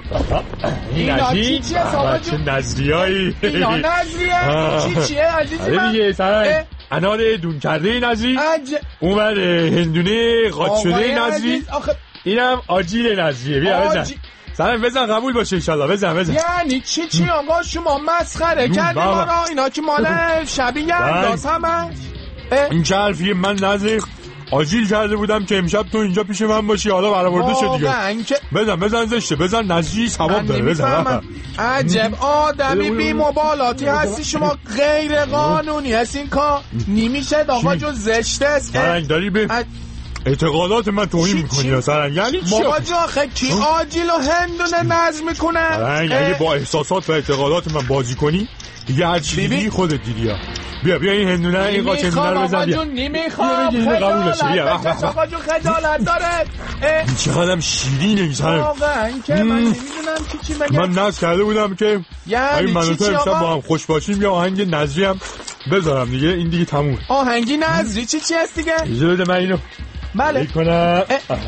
اینا چیه ساقا جون؟ نظریه‌ای اینا نظریه چیه عزیزی من؟ دیگه سر انار دون کرده نظری اونور هندونه قاط شده نظری اینم آجیل نظریه. بیا بزن سلام بزن قبول باشه انشالله. بزن یعنی چی آقا شما مسخره کردی ما را؟ اینا که مال شبیه انداز همش این که حرفیه. من نظر آجیل کرده بودم که امشب تو اینجا پیش من باشی حالا برآورده شد دیگه. بزن زشته بزن نظری ثواب داره. بزن عجب آدمی بی مبالاتی هستی شما. غیر قانونی هست این کار. نمیشه آقا جون زشته است. فرنگ داری به اعتقادات من توهین میکنی سرنگ. یعنی چی؟ بابا جا آخه کی آجیل و هندونه نظم میکنه؟ سرنگ اگه با احساسات و اعتقادات من بازی کنی دیگه هر چی دیدی خودت دیدی ها. بیا این هندونه این قاچه هندونه رو بزن. بیا نمیخوام خجالت آقا جون خجالت داره. این چقدرم شیرینه این سرنگ. واقعا که من نمیدونم چی بگم. من نظر کرده بودم که یعنی من و تو امشب با هم خوش باشیم یا آهنگ نظری هم بذارم دیگه. این دیگه تموم. آهنگی نظری چی هست دیگه؟ اجازه بده من اینو بله کنم.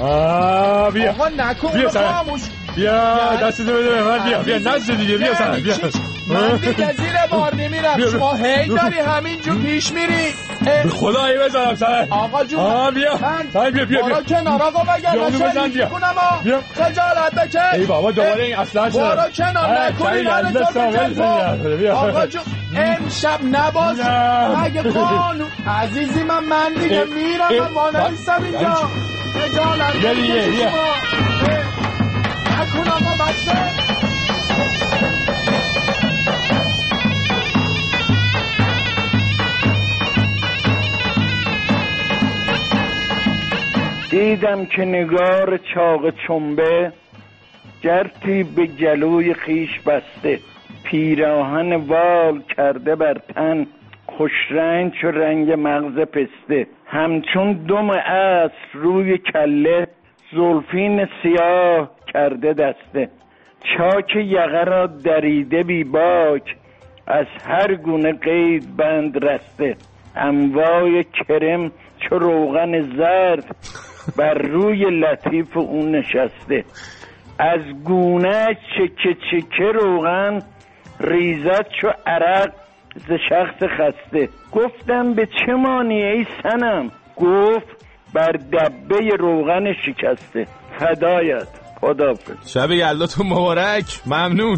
بیا آقا نکن خاموش. بیا دستتو بده به من. بیا نزد دیگه. بیا سر بیا. من دیگه زیر بار نمیرم. شما هی داری همینجور پیش میری. به خدا ای بزنم سر آقا جون. بیا برو کنار آقا بگم شریک کنم. خجالت بکش. ای بابا دوباره این اصلا شد. برو کنار نکنی من تو آقا جون امشب نباز. اگه قانون عزیزی من دیگه میرم. من وانویستم اینجا. خجالت بکش. نکن آقا بسه. دیدم که نگار چاق چنبه جرتی به گلوی خیش بسته. پیراهن وال کرده بر تن خوش رنگ چو رنگ مغز پسته. همچون دم عصر روی کله زلفین سیاه کرده دسته. چاک یقه را دریده بی باک از هر گونه قید بند رسته. انواع کرم چو روغن زرد بر روی لطیف اون نشسته. از گونه چکه روغن ریزد چو عرق ز شخص خسته. گفتم به چه مانی ای صنم؟ گفت بر دبه روغن شکسته. فدایت. خداحافظ. شب یلداتون مبارک. ممنون.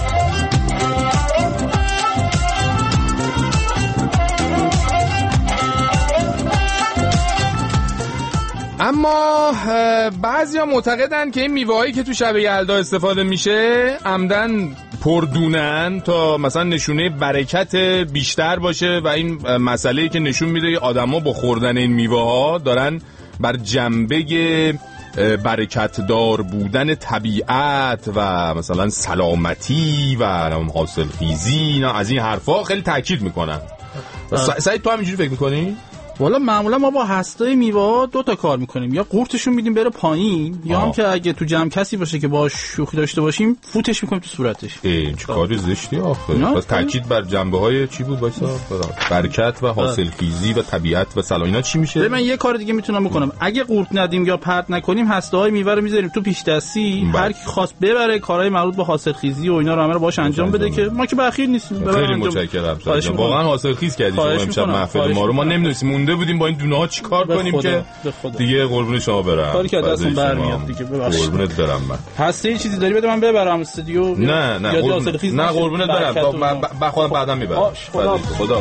اما بعضیا معتقدن که این میوه‌هایی که تو شب یلدا استفاده میشه عمدن پردونن تا مثلا نشونه برکت بیشتر باشه و این مسئله‌ای که نشون میده آدما با خوردن این میوه‌ها دارن بر جنبه برکت دار بودن طبیعت و مثلا سلامتی و حاصل خیزی از این حرفا خیلی تاکید میکنن. سعید تو هم اینجوری فکر میکنی؟ والا معمولا ما با هستای میوه‌ها دو تا کار میکنیم. یا قورتشون میدیم بره پایین یا هم که اگه تو جمع کسی باشه که باهاش شوخی داشته باشیم فوتش میکنیم تو صورتش. این چه کاری زشتی آخه. بس تاکید بر جنبه‌های چی بود وایسا؟ برکت و حاصلخیزی و طبیعت و سلام. اینا چی میشه؟ من یه کار دیگه میتونم بکنم. اگه قورت ندیم یا پرت نکنیم هسته‌های میوه رو میذاریم تو پیش دستی. هر کی خواست ببره کارهای مربوط به حاصلخیزی و اینا رو همه رو باهاش انجام بده که ما که بخیل نیستیم. خیلی متشکرم. واقعا حاصلخیز کردید شما امشب محفل ما رو. ما نمیدونیم مونده بودیم با این دونه ها چیکار کنیم که دیگه قربون شما برم. کاری که دستم برمیاد دیگه. ببخشید. قربونت برم من. هستی یه چیزی داری بده من ببرم استودیو؟ نه قربونت برم. من خودم بعدا میبرم. خدا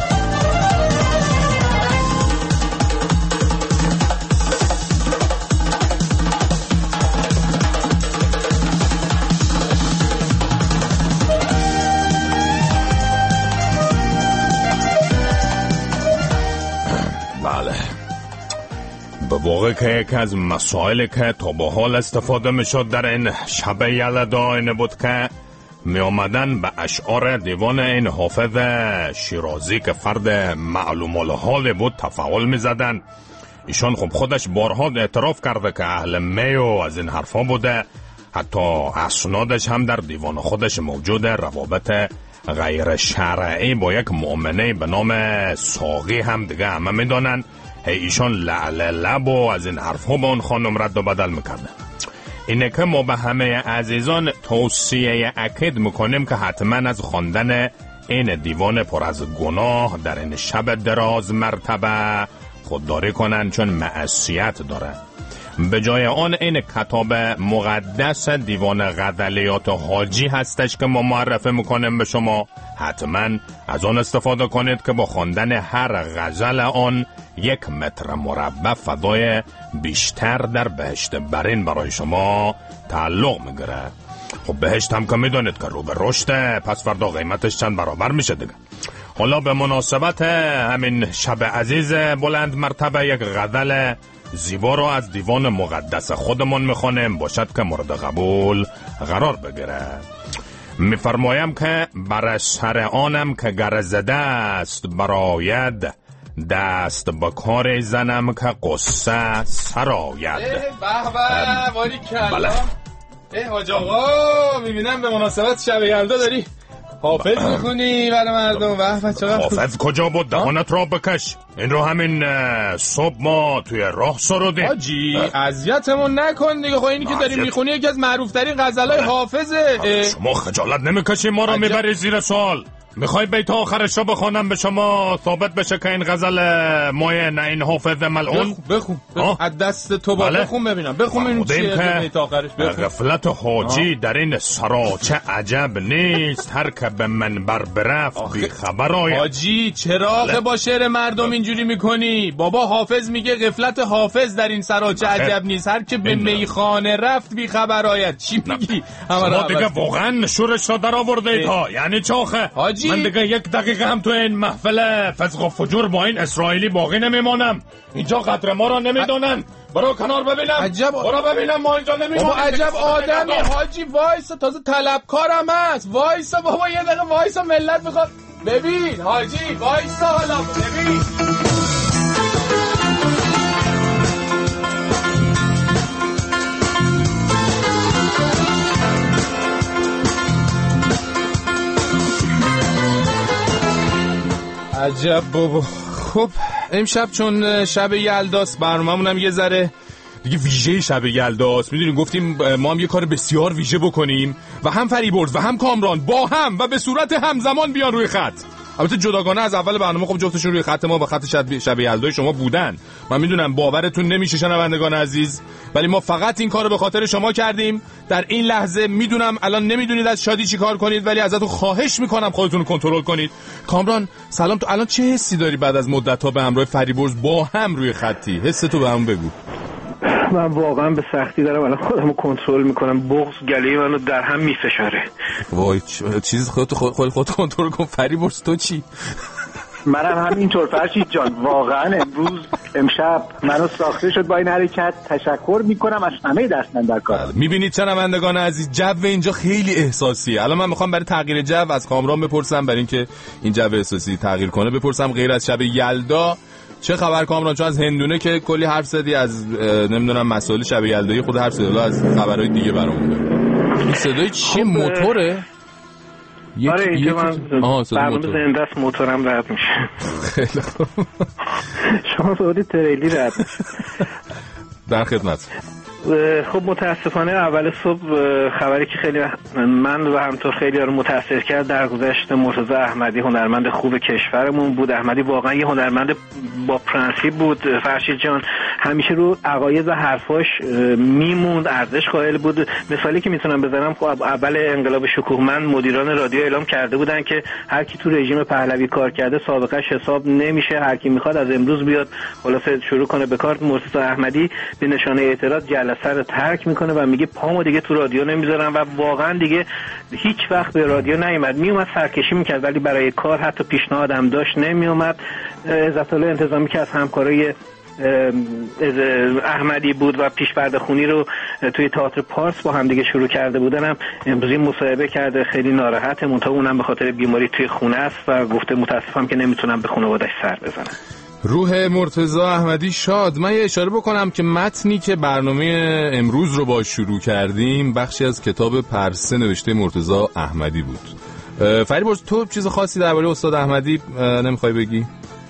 به واقع که یکی از مسائلی که تا به حال استفاده میشد در این شب یلدا این بود که می آمدن به اشعار دیوان این حافظ شیرازی که فرد معلوم الحال بود تفاعل می زدن. ایشان خب خودش بارها اعتراف کرده که اهل می و از این حرفا بوده. حتی اسنادش هم در دیوان خودش موجوده. روابط غیر شرعی با یک مؤمنه به نام ساقی هم دیگه همه می دانن. ایشان لب و از این حرفا با اون خانم رد و بدل میکردن. اینه که ما به همه عزیزان توصیه اکید میکنیم که حتما از خواندن این دیوان پر از گناه در این شب دراز مرتبه خودداری کنن، چون معصیت داره. به جای آن این کتاب مقدس دیوان غزلیات حاجی هستش که ما معرفی میکنیم به شما. حتما از آن استفاده کنید که با خواندن هر غزل آن 1 متر مربع فضای بیشتر در بهشت برین برای شما تعلق میگیره. خب بهشت هم که میدونید که رو به رشده، پس فردا قیمتش چند برابر میشه دیگه. حالا به مناسبت همین شب عزیز بلند مرتبه یک غزل زیبا رو از دیوان مقدس خودمون میخوانیم، باشد که مورد قبول قرار بگیره. میفرمایم که بر سر آنم که گرزده است براید، دست به کار زنم که قصه سراید. بله حاج آقا، میبینم به مناسبت شب یلدا داری حافظ میکنی برای مردم. حافظ کجا بود؟ دهانت را بکش. این رو همین صبح ما توی راه سرودیم. حاجی اذیتمون نکن دیگه. خب اینی که داری میخونی یکی از معروف ترین غزلای حافظه. شما خجالت نمیکشی ما رو میبری زیر سوال؟ میخوای بیت آخرش رو بخونم به شما ثابت بشه که این غزل مایه نه این حافظ ملعون؟ بخون از دست تو با بخون ببینم. بخون این چیه بیت آخرش. غفلت حاجی در این سراچه عجب نیست، هر که به منبر برفت بی خبر آید. حاجی چرا با شعر مردم اینجوری میکنی؟ بابا حافظ میگه غفلت حافظ در این سراچه عجب نیست، هر که به میخانه رفت بی خبر آید. چی میگی؟ شما دیگه واقعا شورش را در آوردید ها. یعنی چاخه من دیگه 1 دقیقه هم تو این محفل فسق و فجور با این اسرائیلی باقی نمیمانم. اینجا قدر ما را نمیدونن. برو کنار ببینم. برو ببینم ما اینجا نمیمانم. بابا عجب آدمی حاجی. وایسا تازه طلبکارم هست. وایسا بابا 1 دقیقه وایسا، ملت میخواد ببین. حاجی وایسا حالا ببین. عجب بابا. خب امشب چون شب یلداست برنامه‌مون هم یه ذره دیگه ویژه شب یلداست. میدونیم گفتیم ما هم یه کار بسیار ویژه بکنیم و هم فریبرز و هم کامران با هم و به صورت همزمان بیان روی خط. البته جداگانه از اول برنامه خب جفتشون روی خط ما و خط شب یلدای شما بودن. من میدونم باورتون نمیشه شنوندگان عزیز، ولی ما فقط این کارو به خاطر شما کردیم. در این لحظه میدونم الان نمیدونید از شادی چی کار کنید، ولی ازتون خواهش میکنم خودتون رو کنترل کنید. کامران سلام، تو الان چه حسی داری بعد از مدت‌ها به همراه فریبرز با هم روی خطی؟ حستو بهمون بگو. من واقعا به سختی دارم الان خودمو کنترل میکنم. بغض گله منو در هم میفشاره. وای چیز خودت کنترل کن. فریبرز تو چی؟ منم همینطور فرشید جان. واقعا امشب منو ساخته شد با این حرکت. تشکر میکنم از همه دستمندرکاران. میبینید شنوندگان عزیز جو اینجا خیلی احساسیه. الان من میخوام برای تغییر جو از کامران بپرسم، برای اینکه این جو احساسی تغییر کنه بپرسم غیر از شب یلدا چه خبر کامران؟ چون از هندونه که کلی حرف زدی، از نمیدونم مسائل شب یلدایی خود حرف زدی، از خبرهای دیگه برامون. این صدای چیه؟ موتوره؟ آره اینجا من برنامه زنده است، موتورم رد میشه. خیلی خوب. شما صدای تریلی رد میشه. در خدمت. خب متاسفانه اول صبح خبری که خیلی من و همطور خیلی رو متاثر کرد درگذشت مرتضی احمدی، هنرمند خوب کشورمون بود. احمدی واقعا یه هنرمند با پرنسیپ بود فرشید جان. همیشه رو عقاید و حرفاش میموند، ارزش قائل بود. مثالی که میتونم بزنم، خب اول انقلاب شکوهمند مدیران رادیو اعلام کرده بودن که هر کی تو رژیم پهلوی کار کرده سابقه‌اش حساب نمیشه، هر کی میخواد از امروز بیاد خلاصه شروع کنه به کار. مرتضی احمدی به نشانه اعتراض جلسه رو ترک میکنه و میگه پامو دیگه تو رادیو نمیذارم، و واقعا دیگه هیچ وقت به رادیو نیومد. میومد سرکشی میکرد ولی برای کار حتی پیشنهادم داشت نمیومد. عزت الله انتظامی که از همکارای احمدی بود و پیش پرده خونی رو توی تئاتر پارس با هم دیگه شروع کرده بودنم امروز مصاحبه کرده، خیلی ناراحته، منتها اونم به خاطر بیماری توی خونه است و گفته متاسفم که نمیتونم به خانواده‌اش سر بزنم. روح مرتضی احمدی شاد. من یه اشاره بکنم که متنی که برنامه امروز رو با شروع کردیم بخشی از کتاب پرسه نوشته مرتضی احمدی بود. فریبرز تو چیز خاصی درباره استاد احمدی نمیخوای بگی؟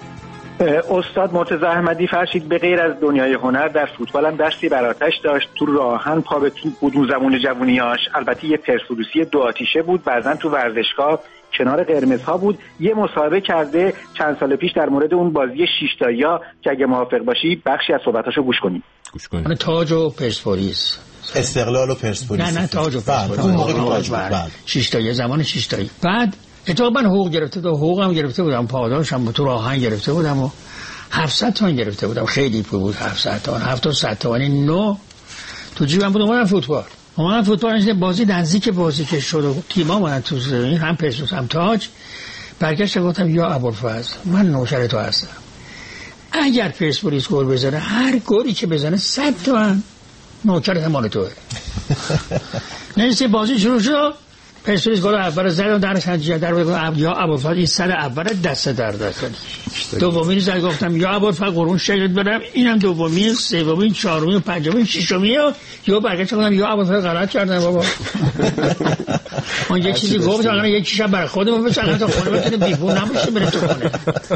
استاد مرتضی احمدی فرشید به غیر از دنیای هنر در فوتبال هم دستی بر آتش داشت. تو راهن پا به توپ بود اون زمان جوونیاش. البته یه پرسپولیسی 2 آتیشه بود. بعضن تو ورزشگاه کنار قرمزها بود. یه مصاحبه کرده چند سال پیش در مورد اون بازی 6 تایی‌ها که اگه موافق باشی بخشی از صحبتاشو گوش کنیم. تاج و پرسپولیس، استقلال و پرسپولیس. نه تاج و پرسپولیس. اون موقع تاج بود. 6 تایی زمان 6 تایی. بعد اتفاقا حقوق گرفته بودم، حقوقم گرفته بودم، پاداشم تو راهن گرفته بودم و 700 تومان گرفته بودم. خیلی پول بود. 700 تومان 700 تومانی نو تو جیبم بود. اومدم فوتبال بازی نزدیک بازی که شد و تیم‌ها اومدن تو زمین، هم پرسپولیس هم تاج. برگشتم گفتم یا ابوالفضل من نوکر تو هستم، اگر پرسپولیس گل بزنه هر گلی که بزنه 100 تومن نوکر مال توئه. نمیشه بازی شروع شد، پرسپولیس گل اول زد در شنجه در بگم یا ابوالفضل این سر اول دست در دست. دومین زد گفتم یا ابوالفضل قرون شکلت بدم، اینم دومین، سومین، چهارمین، پنجمین، ششمین یا برگشت گفتم یا ابوالفضل غلط کردم بابا. اون یه چیزی گفت اگر یکیشم برای خودمون بشه تا خونه بتونه بیپول نباشه بره تو خونه.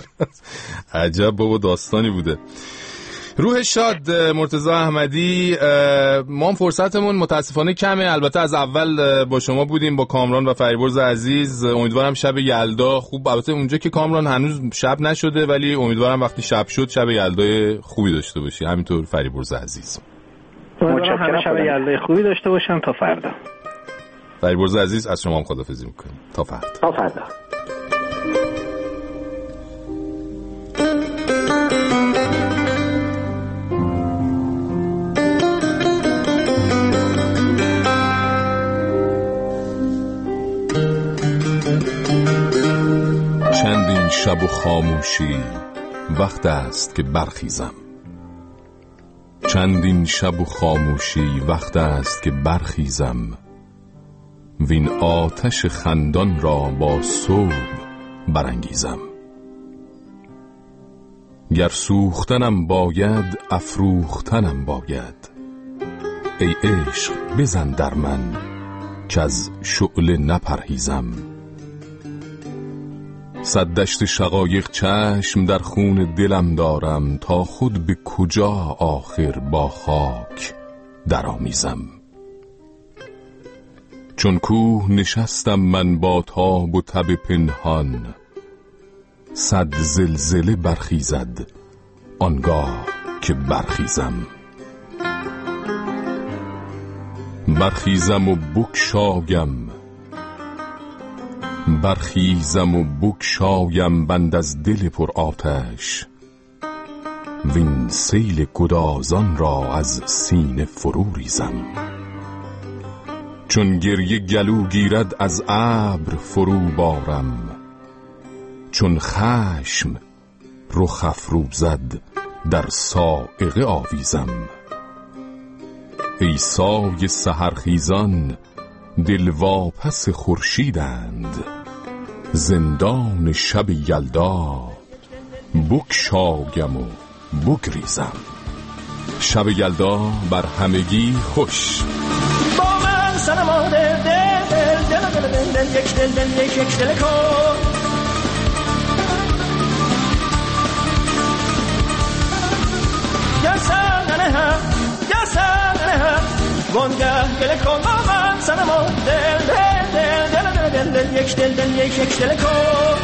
عجب بابا داستانی بوده. روح شاد مرتضی احمدی. ما هم فرصتمون متاسفانه کمه، البته از اول با شما بودیم با کامران و فریبرز عزیز. امیدوارم شب یلدا خوب، البته اونجا که کامران هنوز شب نشده ولی امیدوارم وقتی شب شد شب یلدای خوبی داشته باشی. همینطور فریبرز عزیز. متشکرم. شب یلدای خوبی داشته باشم تا فردا. فریبرز عزیز از شما هم خداحافظی میکنیم تا فردا. چندین شب و خاموشی وقت است که برخیزم، چندین شب و خاموشی وقت است که برخیزم، وین آتش خندان را با صبح برانگیزم. گر سوختنم باید افروختنم باید، ای عشق بزن در من که از شعله نپرهیزم. 100 دشت شقایق چشم در خون دلم دارم، تا خود به کجا آخر با خاک درآمیزم. چون کوه نشستم من با تاب و تب پنهان، 100 زلزله برخیزد آنگاه که برخیزم. برخیزم و بگشایم، برخیزم و بگشایم بند از دل پر آتش، وین سیل گدازان را از سینه فرو ریزم. چون گریه گلو گیرد از ابر فرو بارم، چون خشم رخ افروزد در صاعقه آویزم. ای سایه سحرخیزان دل واپس خورشیدند، زندان شب یلدا بگشایم و بگریزم. شب یلدا بر همگی خوش. با من صنما دل دل دل دل دل دل دل یک دل دل یک دل کن. یا سننه هم یا سننه هم وانگه گل کن. با من صنما دل دل دل دل دل دل یک دل دل یک دل کن.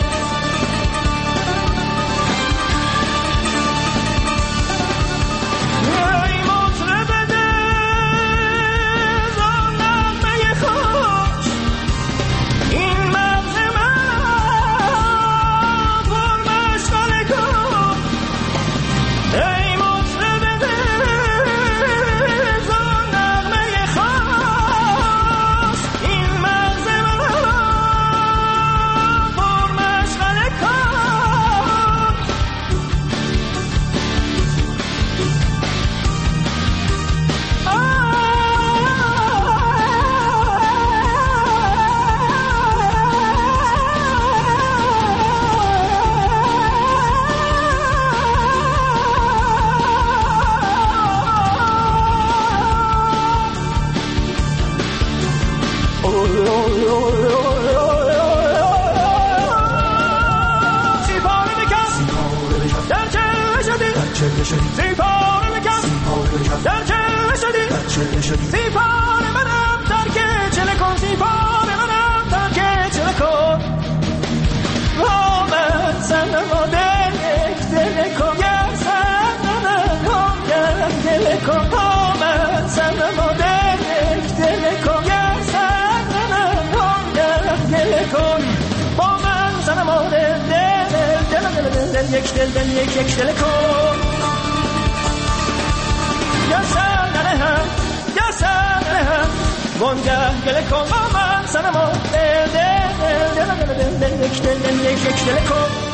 زیپاره بکن در چله شدی زیپاره منم ترک چله کن زیپاره منم ترک چله کن با من سنما دل کن گر سنما دل کن با من سنما دل کن گر سنما دل کن با من سنما دل یک دل کن یا سنه هم وانگه گله کن با من سنما دل یک دل کن